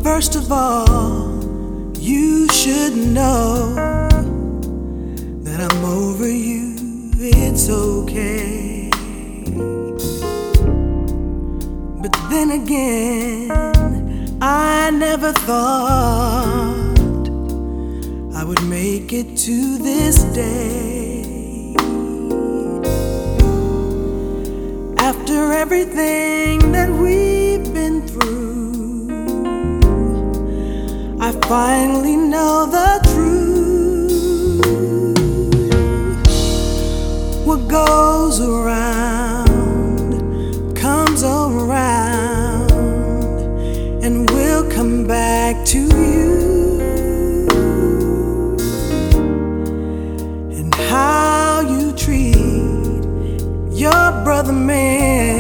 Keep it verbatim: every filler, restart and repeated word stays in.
First of all, you should know that I'm over you, it's okay. But then again, I never thought I would make it to this day. After everything that we've been through, I finally know the truth. What goes around comes around and will come back to you. And how you treat your brother man